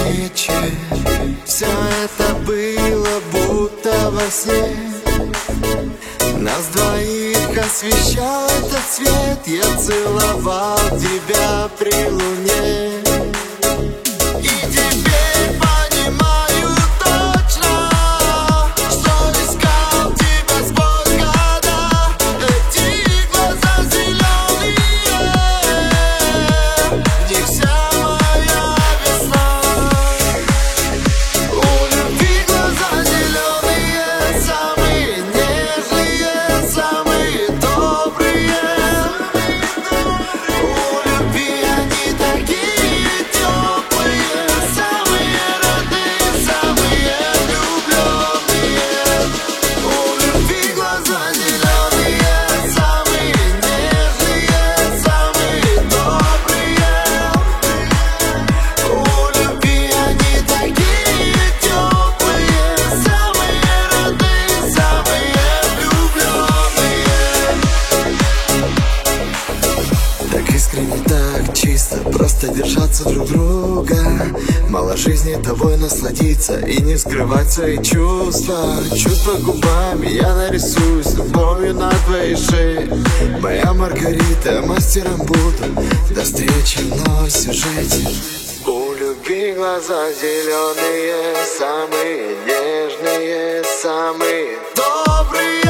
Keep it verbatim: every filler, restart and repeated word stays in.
встречи. Все это было будто во сне. Нас двоих освещал этот свет. Я целовал тебя при луне. И теперь понимаю точно, что искал тебя сквозь года. Эти глаза зеленые, в них вся моя весна. У любви глаза зеленые, самые нежные, самые добрые. У любви они такие теплые, самые родные, самые влюбленные. У любви глаза зеленые, самые нежные, самые добрые. У любви они такие теплые, самые родные, самые влюбленные. Так искренне, так чисто, просто держаться друг друга. Мало жизни тобой насладиться и не скрывать свои чувства. Чувства губами я нарисую с любовью на твоей шее. Моя Маргарита, мастером буду до встречи в новом сюжете. У любви глаза зеленые, самые нежные, самые добрые.